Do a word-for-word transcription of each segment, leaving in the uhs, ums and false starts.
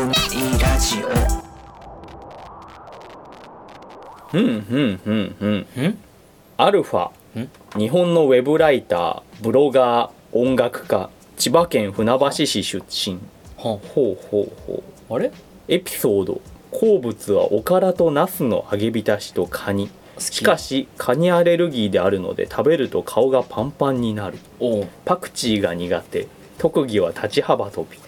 ラジオ。 うんうんうんうんんアルファ日本のウェブライターブロガー音楽家千葉県船橋市出身はほうほうほうあれエピソード好物はおからとナスの揚げ浸しとカニ好きしかしカニアレルギーであるので食べると顔がパンパンになるおうパクチーが苦手特技は立ち幅跳び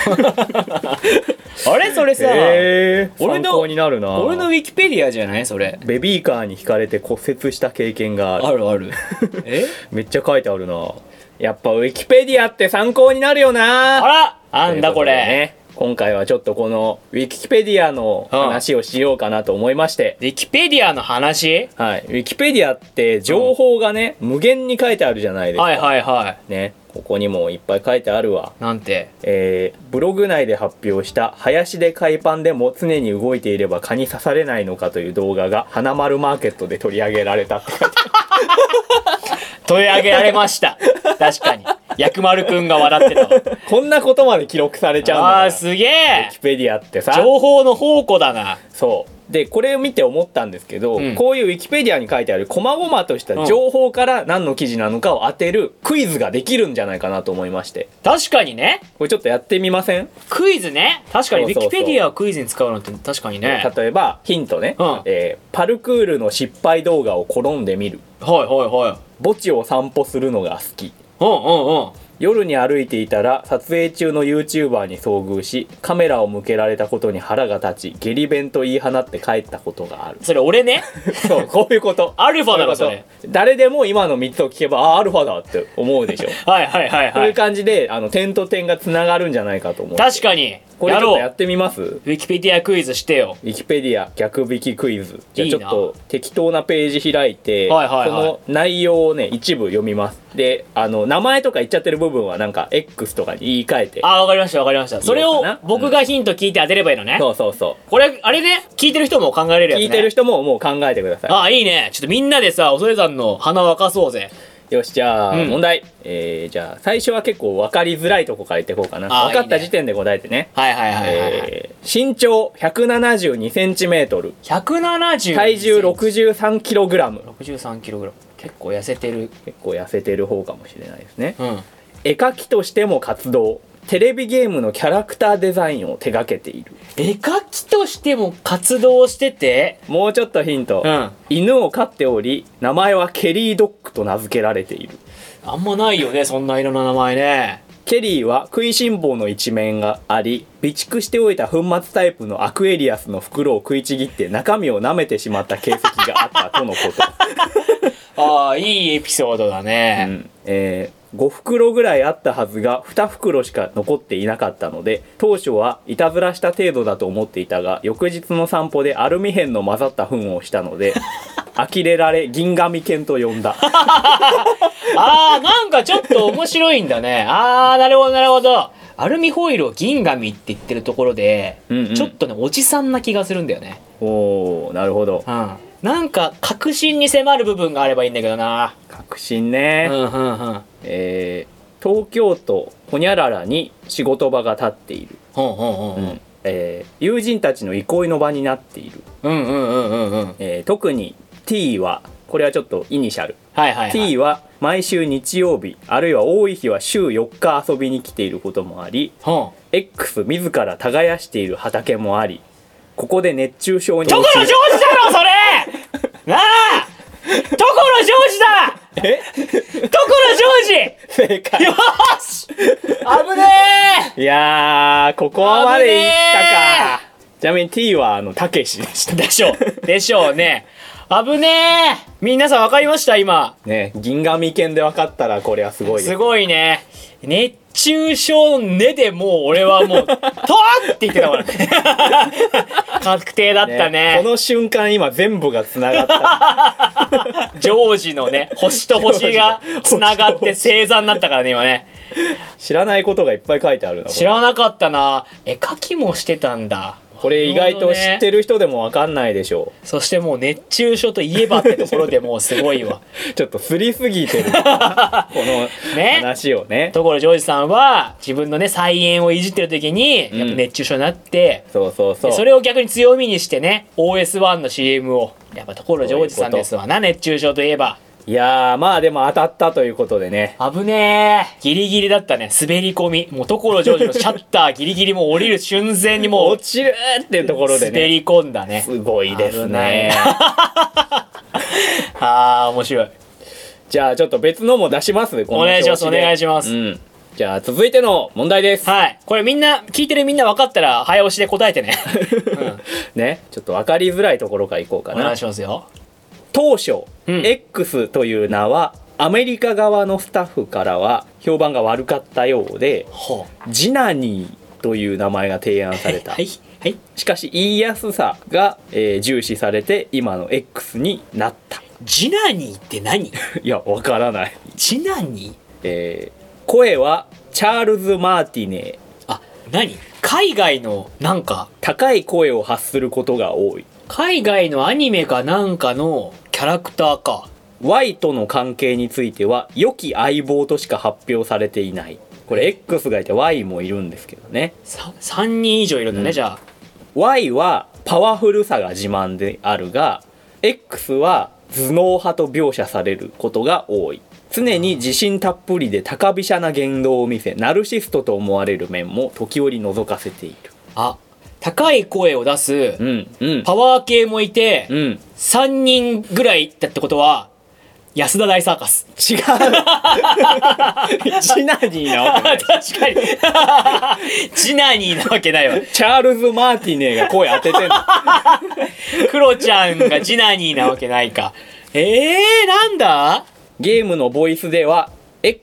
あれそれさ、 えー、 俺の参考になるな俺のウィキペディアじゃないそれ。 ベビーカーにひかれて骨折した経験があるあるあるえめっちゃ書いてあるなやっぱウィキペディアって参考になるよなあらなんだこれ、 ね、今回はちょっとこのウィキペディアの話をしようかなと思いまして、 ウィキペディアの話。 はい、ウィキペディアって情報がね、うん、無限に書いてあるじゃないですか。 はいはいはいね、ここにもいっぱい書いてあるわ。 なんて、 えー、ブログ内で発表した林で海パンでも常に動いていれば蚊に刺されないのかという動画が花丸マーケットで取り上げられたって書いてある取り上げられました確かに薬丸くんが笑ってたわこんなことまで記録されちゃうんだから。 あーすげウィえキペディアってさ情報の宝庫だな。 そうでこれを見て思ったんですけど、 うん、 こういうウィキペディアに書いてある細々とした情報から何の記事なのかを当てるクイズができるんじゃないかなと思いまして。 確かにね、 これちょっとやってみません？ クイズね。確かにウそうそうそうィキペディアをクイズに使うのって確かにね。 例えばヒントね、 うんえーパルクールの失敗動画を転んでみる、 はいはいはい。 墓地を散歩するのが好き、 うんうんうん。 夜に歩いていたら撮影中の YouTuber に遭遇しカメラを向けられたことに腹が立ち下痢弁と言い放って帰ったことがある。 それ俺ねそうこういうことアルファだろそうそれ。 いうこと誰でも今のみっつを聞けばあアルファだって思うでしょはいはいはいそうはいいう感じであの点と点がつながるんじゃないかと思う。 確かにこれやろう。 ちょっとやってみます？ ウィキペディアクイズしてよ。 ウィキペディア逆引きクイズ。じゃあいいなちょっと適当なページ開いて、 はいはいはいその内容をね一部読みます。であの名前とか言っちゃってる部分はなんか X とかに言い換えて。 あ、わかりましたわかりました。それをいいのかな僕がヒント聞いて当てればいいのね。 そうそうそこれあれね、聞いてる人も考えれるやつね。 う聞いてる人ももう考えてください。 あ、いいね。ちょっとみんなでさ、恐山の花を沸かそうぜ。 よしじゃあ、 うん問題、えー、じゃあ最初は結構分かりづらいとこから言っていこうかな。 あ分かったいいね時点で答えてね。 はいはいはいはい、はいえー身長ひゃくななじゅうにセンチメートル、 ひゃくななじゅう体重ろくじゅうさんキログラム。 ろくじゅうさんキログラム。結構痩せてる。 結構痩せてる方かもしれないですね。 うん。 絵描きとしても活動、テレビゲームのキャラクターデザインを手掛けている。 絵描きとしても活動してて、 もうちょっとヒント、 うん犬を飼っており名前はケリードッグと名付けられている。 あんまないよね、そんな色の名前ね。 ケリーは食いしん坊の一面があり備蓄しておいた粉末タイプのアクエリアスの袋を食いちぎって中身を舐めてしまった形跡があったとのことああ、いいエピソードだうね。 んえーご袋ぐらいあったはずがに袋しか残っていなかったので当初はいたずらした程度だと思っていたが翌日の散歩でアルミ片の混ざった糞をしたので呆れられ銀紙犬と呼んだああ、なんかちょっと面白いんだね。ああ、なるほどなるほど。アルミホイルを銀紙って言ってるところで、 うんうんちょっとね、おじさんな気がするんだよね。 おーなるほど。 うん。なんか確信に迫る部分があればいいんだけどな。 確信ね、 うんうんうん。 えー東京都ホニャララに仕事場が立っている、 ほんほんほんほん。 うんえー友人たちの憩いの場になっている、 うんうんうんうんうん。 えー特に T はこれはちょっとイニシャル、 はいはいはい。 T は毎週日曜日あるいは多い日は週よっか遊びに来ていることもあり、 ほん。 X 自ら耕している畑もありここで熱中症に所ジョージだろそれなあ所ジョージだえ所ジョージ正解よーし危ねいやーここまでいった危ねか。ちなみに T はあのたけしでしたえでしょうでしょうね。危ねえ。皆さん分かりました今。 ね。銀紙犬で分かったらこれはすごいです。 すごいね。熱中症の根でもう俺はもうとわって言ってたからね確定だったね。 この瞬間今全部がつながったジョージのね星と星がつながって星座になったからね今ね。 知らないことがいっぱい書いてあるな。 知らなかったな。絵描きもしてたんだ。 これ意外と知ってる人でも分かんないでしょう。 そしてもう熱中症といえばってところでもうすごいわちょっとすりすぎてるこの話をね。 所ジョージさんは自分のね菜園をいじってる時にやっぱ熱中症になって、 うん、そうそうそう。 それを逆に強みにしてね オーエスワン の シーエム をやっぱ所ジョージさんですわな。熱中症といえば。 いやーまあでも当たったということでね。 危ねえ、ギリギリだったね。滑り込み、もう所ジョージのシャッターギリギリもう降りる瞬前にもう落ちるっていうところでね滑り込んだね。 すごいですねあー面白い。 じゃあちょっと別のも出します。 お願いしますお願いします、 うん、じゃあ続いての問題です。 はい、これみんな聞いてるみんな分かったら早押しで答えてね、 うん、ねちょっと分かりづらいところからいこうかな。 お願いしますよ。 当初、 うん、 X という名はアメリカ側のスタッフからは評判が悪かったようで、 はあ、 ジナニーという名前が提案された。 はいはい、 しかし言いやすさが、えー重視されて今の X になった。 ジナニーって何？ いやわからない。 ジナニー、 えー声はチャールズ・マーティネー。 あ、何？海外のなんか高い声を発することが多い。 海外のアニメかなんかのキャラクターか。 Y との関係については良き相棒としか発表されていない。これ X がいて Y もいるんですけどね。 ささんにん以上いるんだね、うん、じゃあ Y はパワフルさが自慢であるが X は頭脳派と描写されることが多い。常に自信たっぷりで高飛車な言動を見せナルシストと思われる面も時折覗かせている。 あ、高い声を出す、 うんうん、 パワー系もいて、 うん、 さんにんぐらいだってことは安田大サーカス。 違うジナニーなわけない確かにジナニーなわけないわ。 チャールズ・マーティネーが声当ててんのクロちゃんがジナニーなわけないか。えー、なんだ。 ゲームのボイスでは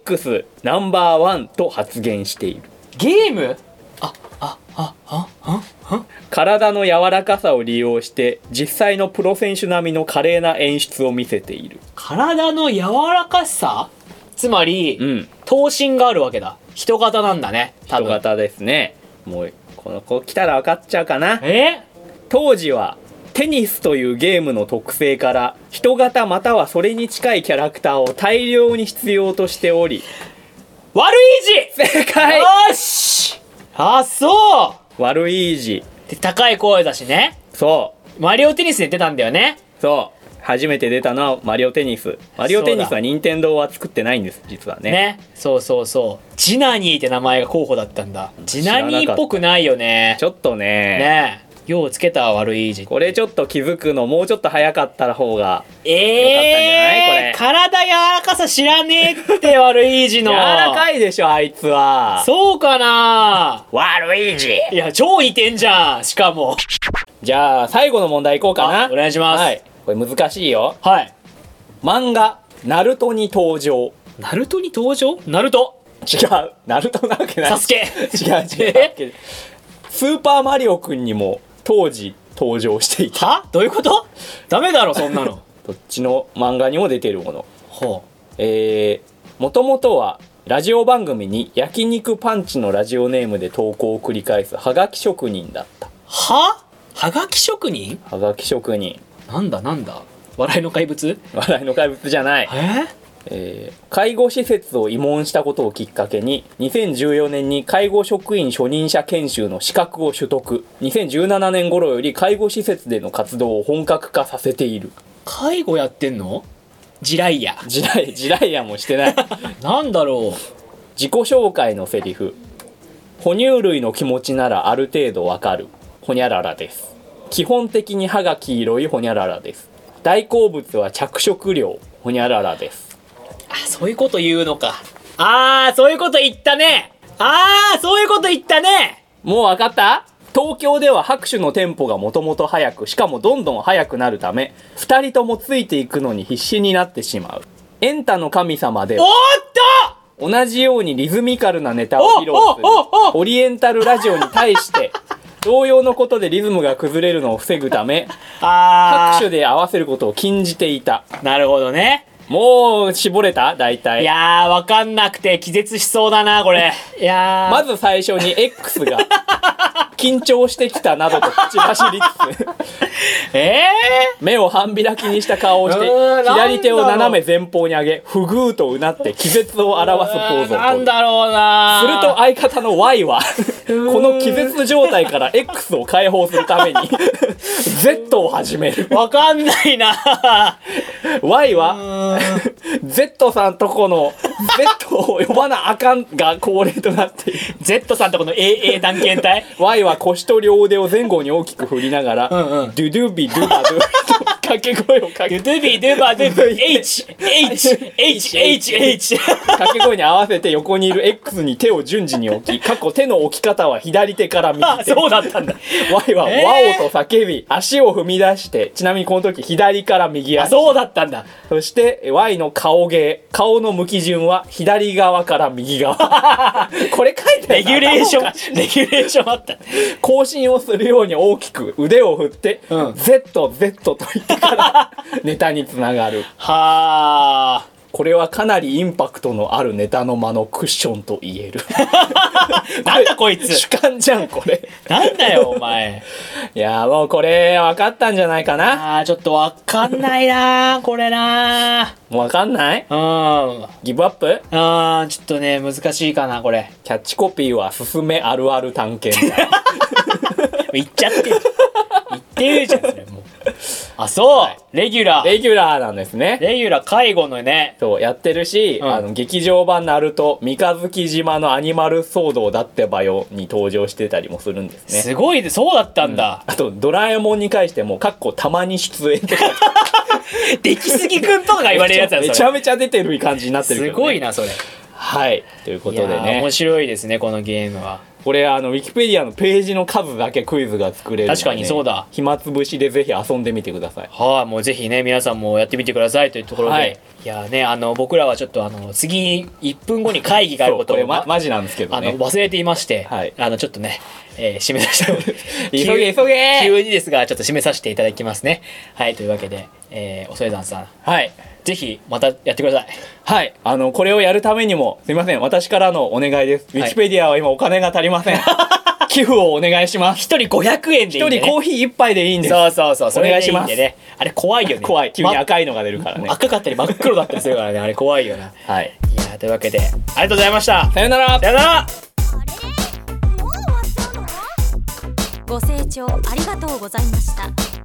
X ナンバーワンと発言している。 ゲーム？あ、あ、あ、あ、あ、あ、 体の柔らかさを利用して実際のプロ選手並みの華麗な演出を見せている。 体の柔らかさ？つまり、 うん、 頭身があるわけだ。人型なんだね。多分人型ですね。もうこの子来たら分かっちゃうかな。 え？ 当時はテニスというゲームの特性から人型またはそれに近いキャラクターを大量に必要としており。 悪い字。 正解。 よし。あ、そう悪い字で高い声だしね。 そうマリオテニスで出たんだよね。 そう初めて出たのはマリオテニス。マリオテニスは任天堂は作ってないんです実はね。 ね、そうそうそう。ジナニーって名前が候補だったんだ。ジナニーっぽくないよね。 ちょっとね。 ねえ。ようつけた悪い字。 これちょっと気づくのもうちょっと早かった方がええー、体柔らかさ知らねえって悪い字の。 柔らかいでしょあいつは。 そうかな。 悪い字。 いや超似てんじゃん。しかも。 じゃあ最後の問題いこうかな。 お願いします。 はい。これ難しいよ。 はい。 漫画ナルトに登場。 ナルトに登場？ナルト。 違う。ナルトなわけない。 サスケ。 違う違う。スーパーマリオくんにも当時登場していた。 は？どういうこと？ダメだろそんなの。 どっちの漫画にも出てるもの。 ほう。 えー、もともとはラジオ番組に焼肉パンチのラジオネームで投稿を繰り返すはがき職人だった。 は？はがき職人？ はがき職人。 なんだなんだ。笑いの怪物？ 笑いの怪物じゃない。 えーえー、介護施設を慰問したことをきっかけににせんじゅうよねんに介護職員初任者研修の資格を取得。にせんじゅうななねん頃より介護施設での活動を本格化させている。 介護やってんの？地雷や。 地雷、地雷やもしてない。 なんだろう。 自己紹介のセリフ。哺乳類の気持ちならある程度わかる。ほにゃららです。基本的に歯が黄色いほにゃららです。大好物は着色料。ほにゃららです。 あ、そういうこと言うのか。あー、そういうこと言ったね。あー、そういうこと言ったね。 もうわかった？東京では拍手のテンポがもともと速く、しかもどんどん速くなるため、二人ともついていくのに必死になってしまう。エンタの神様ではおっと同じようにリズミカルなネタを披露するオリエンタルラジオに対して同様のことでリズムが崩れるのを防ぐためあ拍手で合わせることを禁じていた。 なるほどね。 もう絞れた？大体。 いやー、わかんなくて気絶しそうだなこれ。いやー、 まず最初に X が緊張してきたなどと口走りつつえ目を半開きにした顔をしてうーん左手を斜め前方に上げ不遇とうなって気絶を表すポーズをなんとる。 だろうな。 すると相方の Y はこの気絶状態から X を解放するために Z を始める。 わかんないな。 Y は Z さんとこの Z を呼ばなあかんが恒例となっている。 Z さんとこの エーエー 探検隊。 Y は腰と両腕を前後に大きく振りながら、 うんうんドゥドゥビドゥバドゥと掛け声をかけドゥビドゥバドゥブ H H H H H 掛け声に合わせて横にいる X に手を順次に置き、過去手の置き方は左手から右あ、 手。 そうだったんだ。 Y はえーワオと叫び足を踏み出して、ちなみにこの時左から右あ、 足。 そうだったんだ。 そして Y の顔芸、顔の向き順は左側から右側。これ書いてあるレギュレーションレギュレーションあった。 更新をするように大きく腕を振って、 うん Z、Z と言ってからネタにつながる。 はあ。 これはかなりインパクトのあるネタの間のクッションと言える。 なんだこいつ。 主観じゃんこれ。 なんだよお前。 いやもうこれ分かったんじゃないかな。 あーちょっとわかんないなこれな。 もう分かんない？ うん。 ギブアップ？ あーちょっとね難しいかなこれ。 キャッチコピーはすすめあるある探検隊。 言っちゃってるじゃん。言ってるじゃんそれもう。あそう、 はいレギュラーレギュラーなんですね。 レギュラー介護のね。 そうやってるし、 うんあの劇場版ナルト三日月島のアニマル騒動だってばよに登場してたりもするんですね。 すごいでそうだったんだ。 あとドラえもんに関してもかっこたまに出演って書いて出来すぎくんとかが言われるやつだめそれ。 ちゃめちゃ出てる感じになってるけすど、ね、 ごいなそれ。 はいということでいやーね面白いですねこのゲームは。 これあのウィキペディアのページの数だけクイズが作れるので、ね、 確かにそうだ暇つぶしでぜひ遊んでみてください。 はい、もうぜひね皆さんもやってみてくださいというところで、 はいいやーねあの僕らはちょっとあの次いっぷんごに会議があることをそうこれ、ま、マジなんですけどあのね。 忘れていまして、 はいあのちょっとね、えー締めさせて急げ急げ急にですがちょっと締めさせていただきますね。はいというわけで、えー、おそれざんさんはいぜひまたやってください。 はいあのこれをやるためにもすいません私からのお願いです。ウィキペディアは今お金が足りません。寄付をお願いします。 一人ごひゃくえんでいいんで、ね、 一人コーヒー一杯でいいんです。 そうそうそうそれでいいんでお願いしね。あれ怖いよね。 怖い急にま赤いのが出るからね。 赤かったり真っ黒だったりするからねあれ怖いよな。 はいいやーというわけでありがとうございました。 さよなら。 さよなら。 ご清聴ありがとうございました。